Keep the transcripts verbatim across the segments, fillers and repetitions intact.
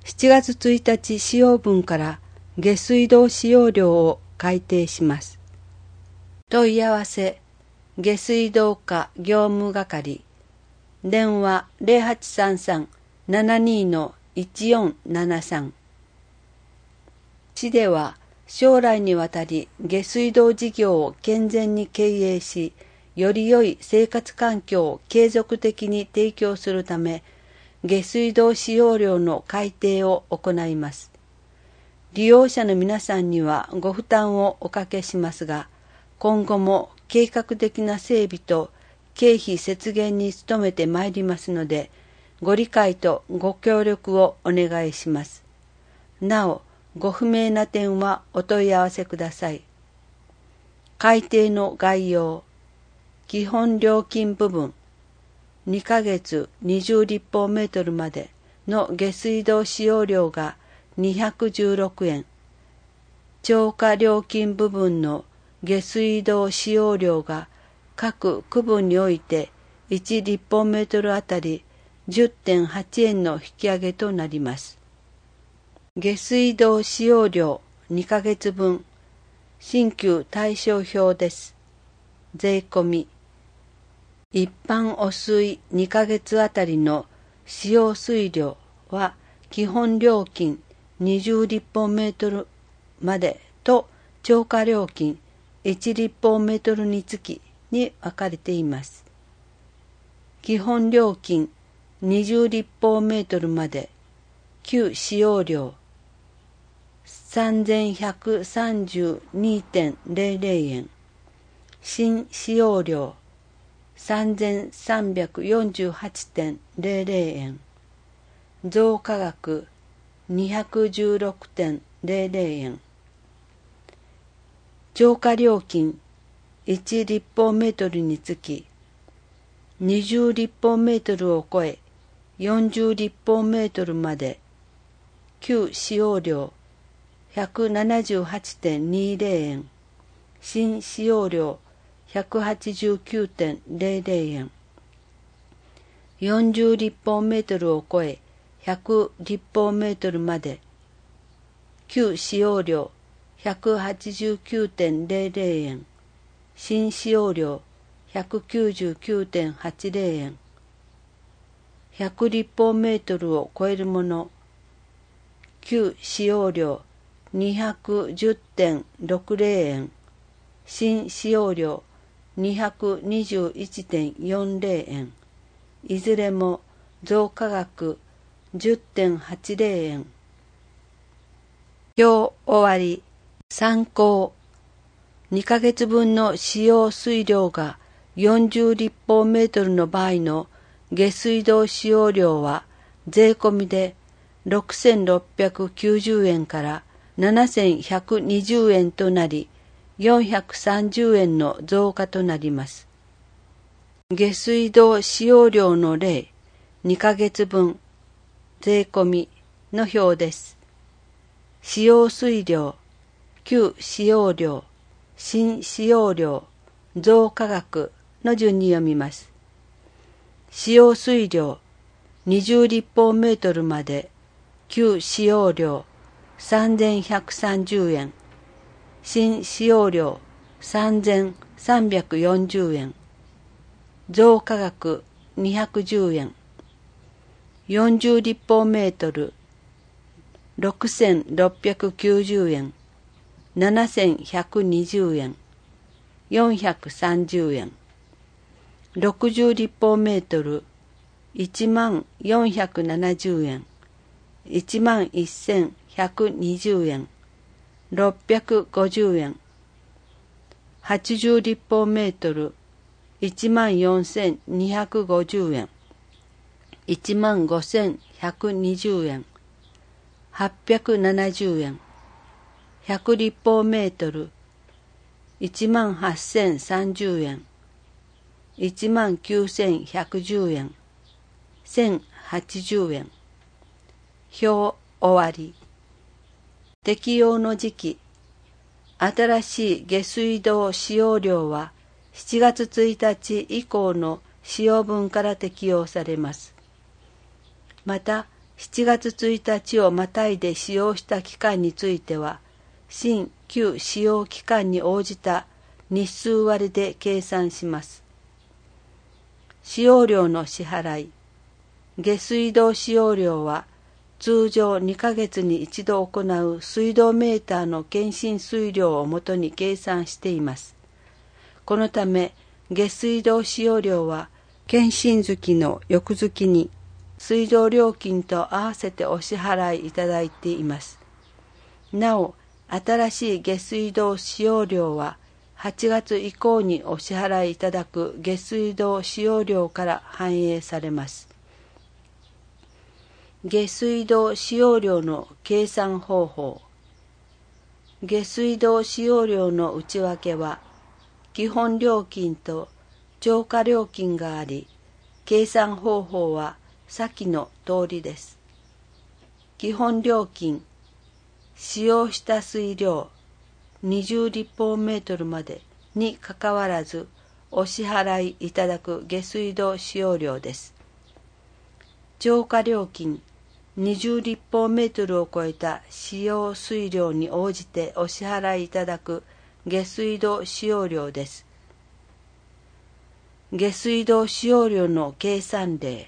しちがつついたち使用分から下水道使用料を改定します。問い合わせ下水道課業務係電話 ゼロはちさんさん ななに いちよんななさん。市では将来にわたり下水道事業を健全に経営し、より良い生活環境を継続的に提供するため、下水道使用料の改定を行います。利用者の皆さんにはご負担をおかけしますが、今後も計画的な整備と経費節減に努めてまいりますので、ご理解とご協力をお願いします。なお、ご不明な点はお問い合わせください。改定の概要。基本料金部分。にかげつにじゅう立方メートルまでの下水道使用量がにひゃくじゅうろくえん。超過料金部分の下水道使用量が各区分においていち立方メートルあたり じゅってんはちえんの引き上げとなります。下水道使用量にかげつぶん新旧対照表です。税込み一般汚水にかげつあたりの使用水量は基本料金にじゅう立方メートルまでと超過料金いち立方メートルにつきに分かれています。基本料金にじゅう立方メートルまで旧使用量さんぜんひゃくさんじゅうにてんゼロゼロえん、新使用量さんぜんさんびゃくよんじゅうはちてんゼロゼロえん、増加額にひゃくじゅうろくてんゼロゼロえん、超過料金いち立方メートルにつきにじゅう立方メートルを超えよんじゅう立方メートルまで旧使用量ひゃくななじゅうはちてんにゼロえん、新使用量ひゃくはちじゅうきゅうてんゼロゼロえん、よんじゅう立方メートルを超えひゃく立方メートルまで旧使用量ひゃくはちじゅうきゅうてんゼロゼロえん、新使用量ひゃくきゅうじゅうきゅうてんはちゼロえん、ひゃく立方メートルを超えるもの旧使用量にひゃくじゅうてんろくゼロえん、新使用量にひゃくにじゅういちてんよんゼロえん、いずれも増加額 じゅってんはちゼロえん。表終わり。参考。にかげつぶんの使用水量がよんじゅう立方メートルの場合の下水道使用量は税込みでろくせんろっぴゃくきゅうじゅうえんからななせんひゃくにじゅうえんとなり、よんひゃくさんじゅうえんの増加となります。下水道使用量の例、にかげつぶん、税込みの表です。使用水量、旧使用量、新使用量、増加額の順に読みます。使用水量、にじゅう立方メートルまで、旧使用量、さんぜんひゃくさんじゅうえん、新使用量さんぜんさんびゃくよんじゅうえん、増加額にひゃくじゅうえん、よんじゅう立方メートルろくせんろっぴゃくきゅうじゅうえん、ななせんひゃくにじゅうえん、よんひゃくさんじゅうえん、ろくじゅう立方メートルいちまんよんひゃくななじゅうえん、いちまんせんひゃくにじゅうえん、ろっぴゃくごじゅうえん、はちじゅう立方メートルいちまんよんせんにひゃくごじゅうえん、いちまんごせんひゃくにじゅうえん、はっぴゃくななじゅうえん、ひゃく立方メートルいちまんはっせんさんじゅうえん、いちまんきゅうせんひゃくじゅうえん、せんはちじゅうえん。表終わり。適用の時期。新しい下水道使用量はしちがつついたち以降の使用分から適用されます。また、 しちがつついたちをまたいで使用した期間については、新旧使用期間に応じた日数割で計算します。使用料の支払い。下水道使用料は、通常にかげつに一度行う水道メーターの検針水量をもとに計算しています。このため、下水道使用料は、検針月の翌月に、水道料金と合わせてお支払いいただいています。なお、新しい下水道使用料は、はちがつ以降にお支払いいただく下水道使用料から反映されます。下水道使用料の計算方法。下水道使用料の内訳は、基本料金と超過料金があり、計算方法は先の通りです。基本料金、使用した水量にじゅう立方メートルまでにかかわらずお支払いいただく下水道使用料です。超過料金、にじゅう立方メートルを超えた使用水量に応じてお支払いいただく下水道使用料です。下水道使用量の計算例。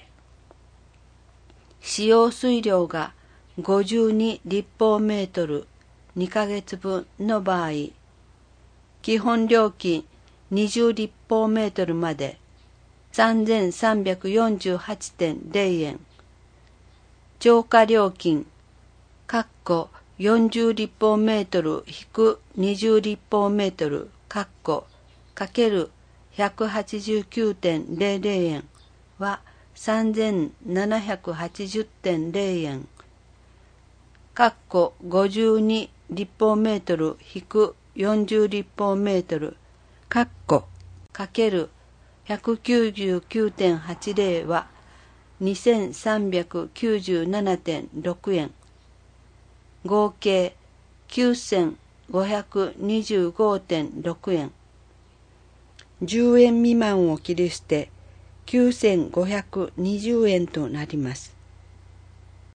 使用水量がごじゅうに立方メートルにかげつぶんの場合、基本料金にじゅう立方メートルまで さんぜんさんびゃくよんじゅうはちてんゼロ 円。超過料金、かっこよんじゅう立方メートル引くにじゅう立方メートル、かっこかけるひゃくはちじゅうきゅうてんゼロゼロ円はさんぜんななひゃくはちじゅうてんゼロ円。かっこごじゅうに立方メートル引くよんじゅう立方メートル、かっこかけるひゃくきゅうじゅうきゅうてんはちゼロはにせんさんびゃくきゅうじゅうななてんろく円。合計きゅうせんごひゃくにじゅうごてんろく円。じゅうえん未満を切り捨てきゅうせんごひゃくにじゅう円となります。